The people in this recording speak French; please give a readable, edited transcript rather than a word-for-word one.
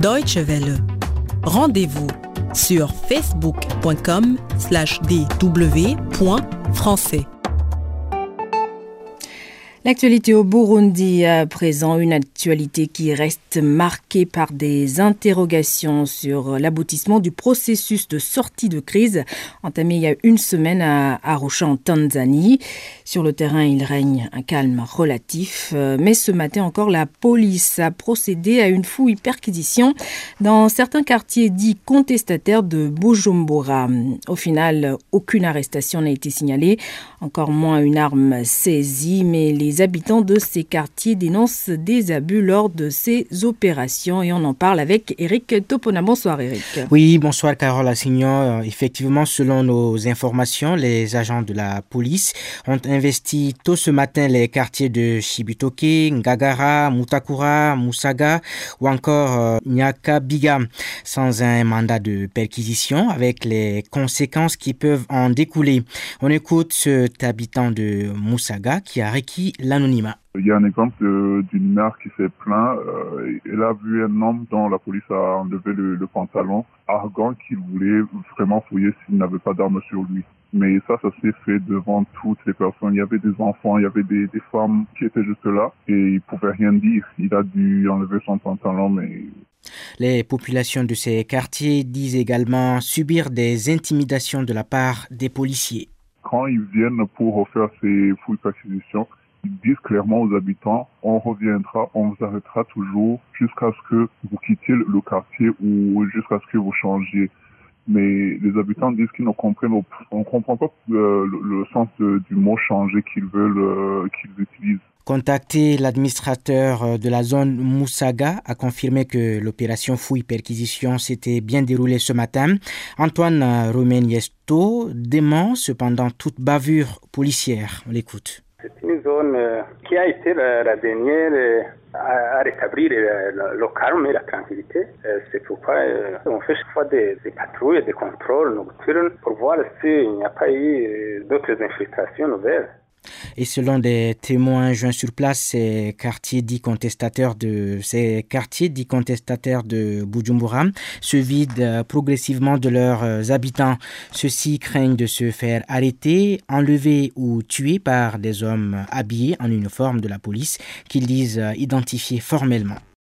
Deutsche Welle. Rendez-vous sur facebook.com/dw.français. L'actualité au Burundi à présent, une actualité qui reste marquée par des interrogations sur l'aboutissement du processus de sortie de crise entamé il y a une semaine à Arusha en Tanzanie. Sur le terrain, il règne un calme relatif, mais ce matin encore, la police a procédé à une fouille-perquisition dans certains quartiers dits contestataires de Bujumbura. Au final, aucune arrestation n'a été signalée, encore moins une arme saisie, mais les habitants de ces quartiers dénoncent des abus lors de ces opérations et on en parle avec Eric Topona. Bonsoir Eric. Oui, bonsoir Carole Assignon. Effectivement, selon nos informations, les agents de la police ont investi tôt ce matin les quartiers de Chibitoke, Ngagara, Mutakura, Musaga ou encore Nyakabiga sans un mandat de perquisition avec les conséquences qui peuvent en découler. On écoute cet habitant de Musaga qui a requis l'anonymat. Il y a un exemple d'une mère qui s'est plainte. Elle a vu un homme dont la police a enlevé le pantalon, arrogant qu'il voulait vraiment fouiller s'il n'avait pas d'arme sur lui. Mais ça s'est fait devant toutes les personnes. Il y avait des enfants, il y avait des femmes qui étaient juste là et il pouvait rien dire. Il a dû enlever son pantalon, mais... Les populations de ces quartiers disent également subir des intimidations de la part des policiers. Quand ils viennent pour faire ces fouilles-perquisitions, ils disent clairement aux habitants, on reviendra, on vous arrêtera toujours jusqu'à ce que vous quittiez le quartier ou jusqu'à ce que vous changiez. Mais les habitants disent qu'ils ne comprennent pas, on comprend pas le sens du mot changer qu'ils veulent, qu'ils utilisent. Contacté, l'administrateur de la zone Musaga a confirmé que l'opération fouille-perquisition s'était bien déroulée ce matin. Antoine Romeniesto dément cependant toute bavure policière. On l'écoute. C'est une zone qui a été la dernière à rétablir le calme et la tranquillité. C'est pourquoi on fait chaque fois des patrouilles et des contrôles nocturnes pour voir s'il n'y a pas eu d'autres infiltrations nouvelles. Et selon des témoins joints sur place, ces quartiers dits contestataires de Bujumbura se vident progressivement de leurs habitants. Ceux-ci craignent de se faire arrêter, enlever ou tuer par des hommes habillés en uniforme de la police qu'ils disent identifier formellement.